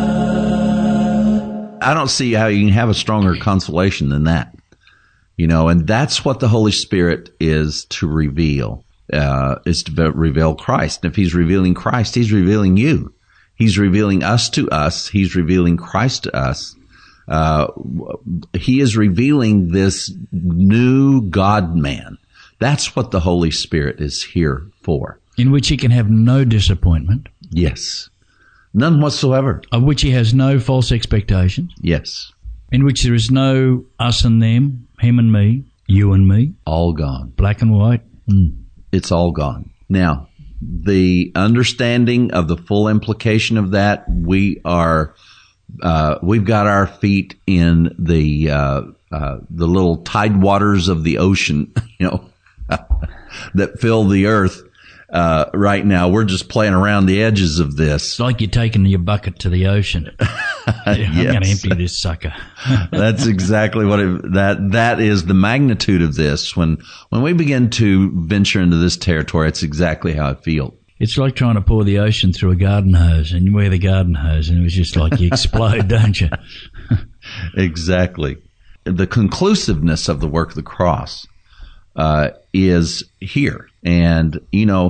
Speaker 4: I don't see how you can have a stronger consolation than that. You know, and that's what the Holy Spirit is to reveal, is to reveal Christ. And if He's revealing Christ, He's revealing you. He's revealing us to us. He's revealing Christ to us. He is revealing this new God-man. That's what the Holy Spirit is here for.
Speaker 3: In which He can have no disappointment.
Speaker 4: Yes. None whatsoever.
Speaker 3: Of which He has no false expectations.
Speaker 4: Yes.
Speaker 3: In which there is no us and them, him and me, you and me.
Speaker 4: All gone.
Speaker 3: Black and white.
Speaker 4: It's all gone. Now, the understanding of the full implication of that, we've got our feet in the little tide waters of the ocean, you know, that fill the earth. Right now, we're just playing around the edges of this.
Speaker 3: It's like you're taking your bucket to the ocean. I'm going to empty this sucker.
Speaker 4: That's exactly what that is the magnitude of this. When we begin to venture into this territory, it's exactly how I feel.
Speaker 3: It's like trying to pour the ocean through a garden hose, and you wear the garden hose, and it was just like you explode, don't you?
Speaker 4: Exactly. The conclusiveness of the work of the cross is here. And,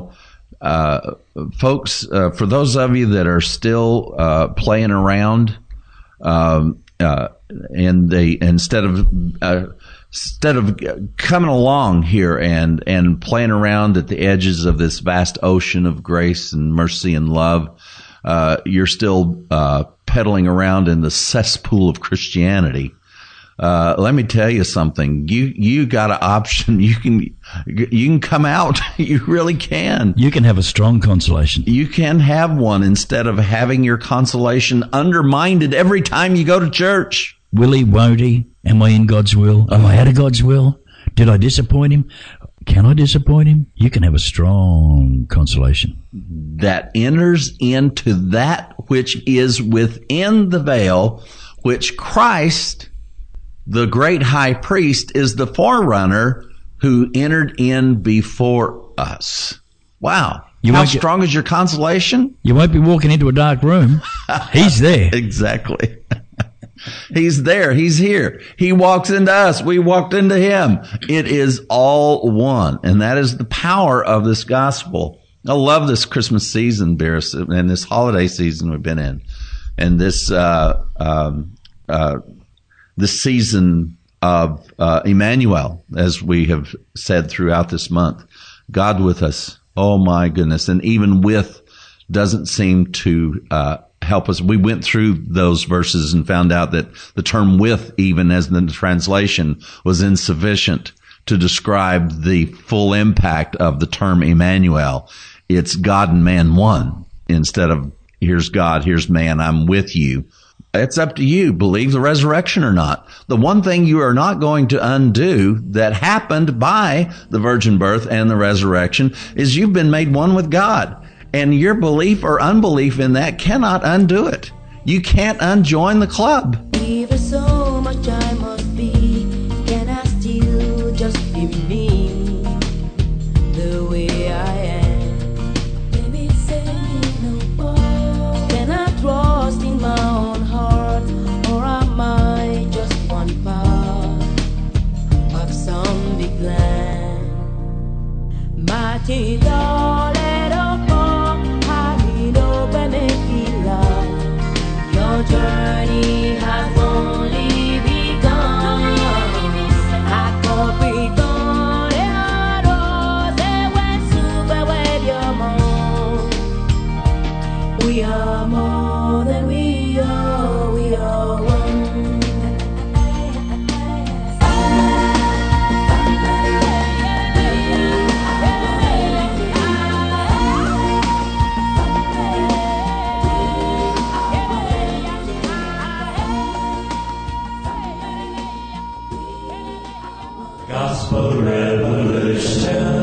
Speaker 4: folks, for those of you that are still playing around, and instead of coming along here and playing around at the edges of this vast ocean of grace and mercy and love, you're still pedaling around in the cesspool of Christianity. Let me tell you something. You got an option. You can come out. You really can.
Speaker 3: You can have a strong consolation.
Speaker 4: You can have one instead of having your consolation undermined every time you go to church.
Speaker 3: Will he? Won't he? Am I in God's will? Am I out of God's will? Did I disappoint him? Can I disappoint him? You can have a strong consolation
Speaker 4: that enters into that which is within the veil, which Christ, the great high priest, is the forerunner who entered in before us. Wow. How strong is your consolation?
Speaker 3: You won't be walking into a dark room. He's there.
Speaker 4: Exactly. He's there. He's here. He walks into us. We walked into him. It is all one. And that is the power of this gospel. I love this Christmas season, Beerus, and this holiday season we've been in. And this season of Emmanuel, as we have said throughout this month. God with us. Oh, my goodness. And even with doesn't seem to help us. We went through those verses and found out that the term with, even as the translation, was insufficient to describe the full impact of the term Emmanuel. It's God and man one, instead of here's God, here's man, I'm with you. It's up to you. Believe the resurrection or not. The one thing you are not going to undo that happened by the virgin birth and the resurrection is you've been made one with God. And your belief or unbelief in that cannot undo it. You can't unjoin the club.
Speaker 5: Even so much I must be, can I still just be me, the way I am? Baby, say no more. Can I trust in my own heart, or am I just one part of some big plan? Mighty darling. Your journey has only begun. I capito le rose when super with your mom. We are more than we are one.
Speaker 6: Gospel Revolution.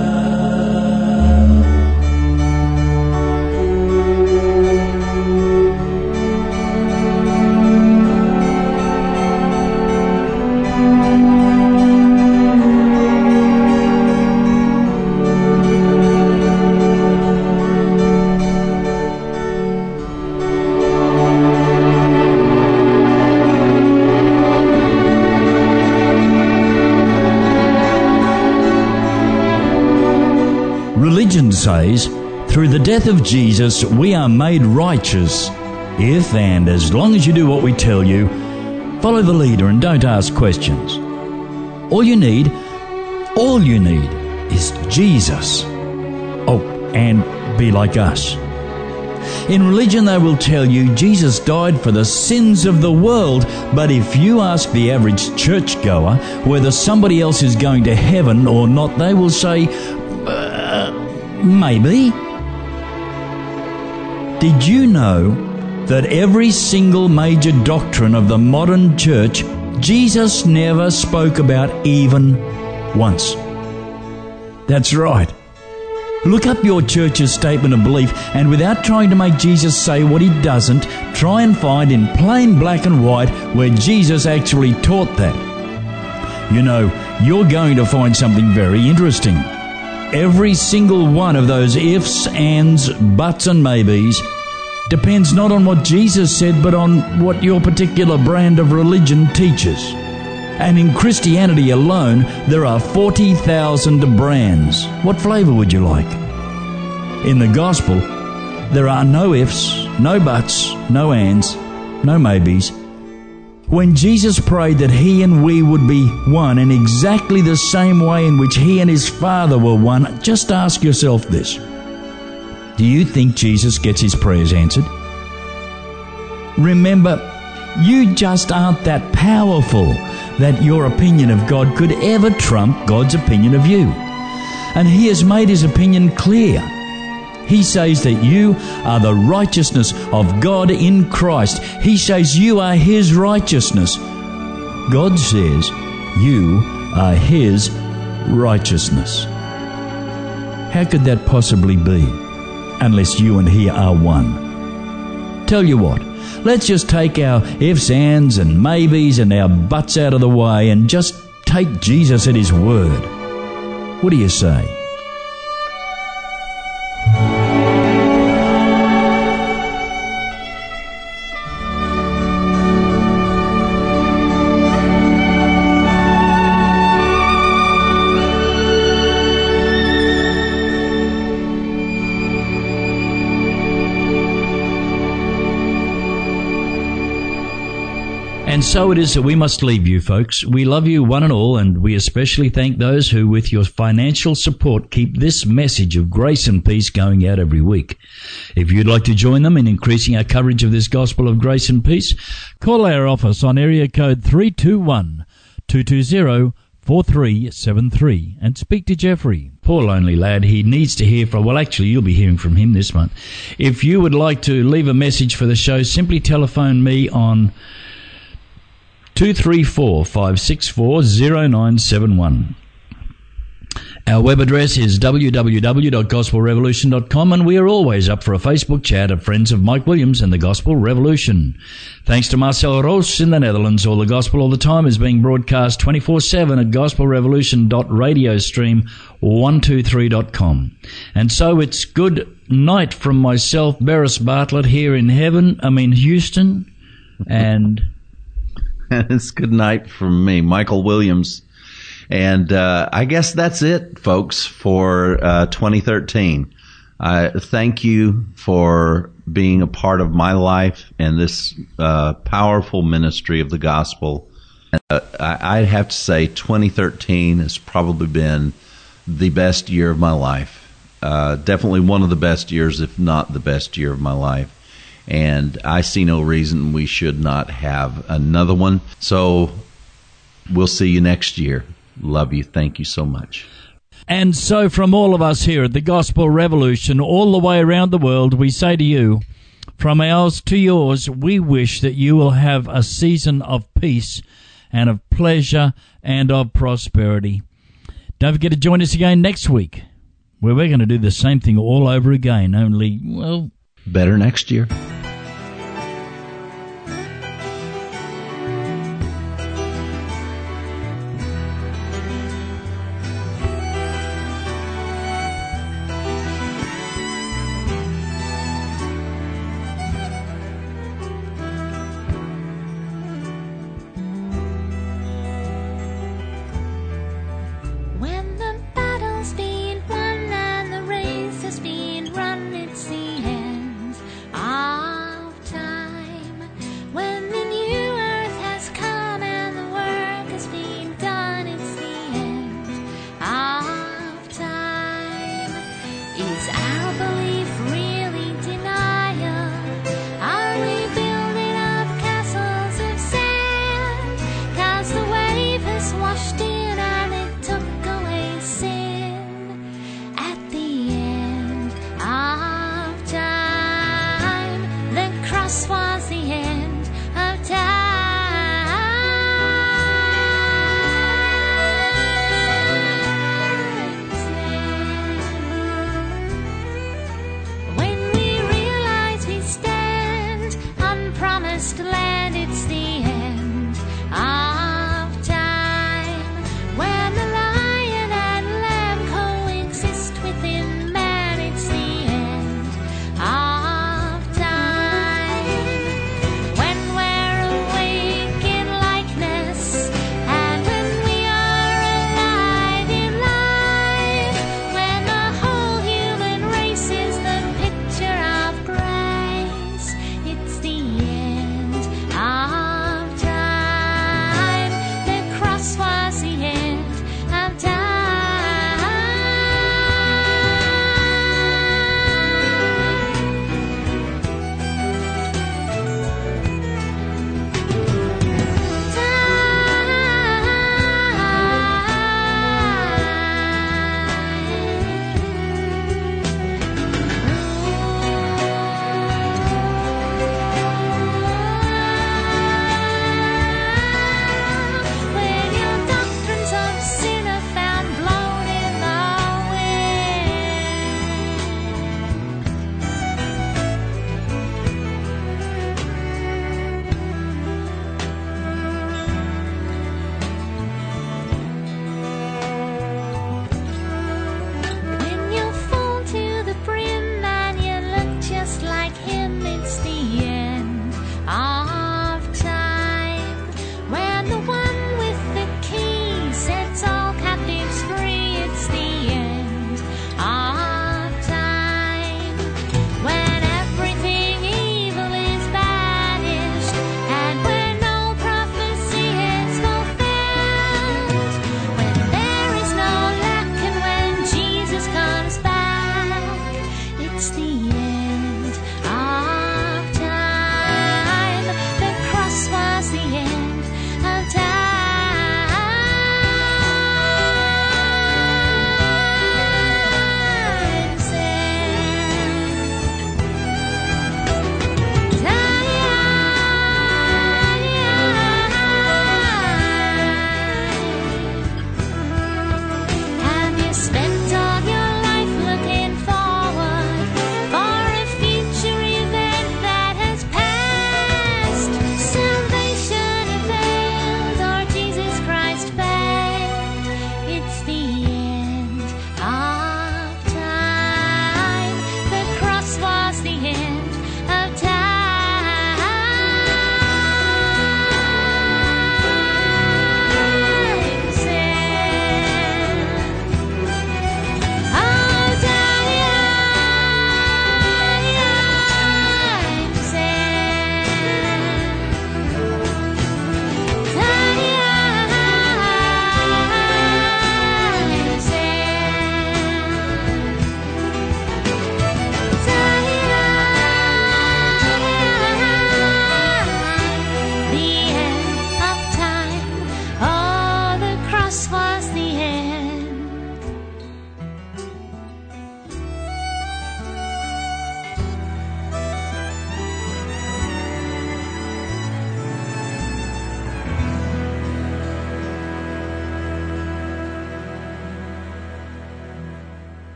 Speaker 7: Religion says, through the death of Jesus, we are made righteous if and as long as you do what we tell you, follow the leader and don't ask questions. All you need is Jesus. Oh, and be like us. In religion, they will tell you Jesus died for the sins of the world, but if you ask the average churchgoer whether somebody else is going to heaven or not, they will say, maybe. Did you know that every single major doctrine of the modern church, Jesus never spoke about even once? That's right. Look up your church's statement of belief, and without trying to make Jesus say what he doesn't, try and find in plain black and white where Jesus actually taught that. You know, you're going to find something very interesting. Every single one of those ifs, ands, buts and maybes depends not on what Jesus said, but on what your particular brand of religion teaches. And in Christianity alone, there are 40,000 brands. What flavor would you like? In the gospel, there are no ifs, no buts, no ands, no maybes. When Jesus prayed that he and we would be one in exactly the same way in which he and his Father were one, just ask yourself this. Do you think Jesus gets his prayers answered? Remember, you just aren't that powerful that your opinion of God could ever trump God's opinion of you. And he has made his opinion clear. He says that you are the righteousness of God in Christ. He says you are his righteousness. God says you are his righteousness. How could that possibly be unless you and he are one? Tell you what, let's just take our ifs, ands and maybes and our buts out of the way and just take Jesus at his word. What do you say? And so it is that we must leave you, folks. We love you one and all, and we especially thank those who, with your financial support, keep this message of grace and peace going out every week. If you'd like to join them in increasing our coverage of this gospel of grace and peace, call our office on area code 321-220-4373 and speak to Jeffrey. Poor lonely lad, he needs to hear from, well, actually, you'll be hearing from him this month. If you would like to leave a message for the show, simply telephone me on 234-564-0971. Our web address is www.gospelrevolution.com, and we are always up for a Facebook chat of Friends of Mike Williams and the Gospel Revolution. Thanks to Marcel Roos in the Netherlands, All the Gospel All the Time is being broadcast 24/7 at gospelrevolution.radiostream123.com. And so it's good night from myself, Beres Bartlett, here in Houston, and...
Speaker 4: It's good night from me, Michael Williams. And I guess that's it, folks, for 2013. I thank you for being a part of my life and this powerful ministry of the gospel. I'd have to say 2013 has probably been the best year of my life. Definitely one of the best years, if not the best year of my life. And I see no reason we should not have another one. So we'll see you next year. Love you. Thank you so much.
Speaker 7: And so from all of us here at the Gospel Revolution, all the way around the world, we say to you, from ours to yours, we wish that you will have a season of peace and of pleasure and of prosperity. Don't forget to join us again next week, where we're going to do the same thing all over again, only, well...
Speaker 4: better next year.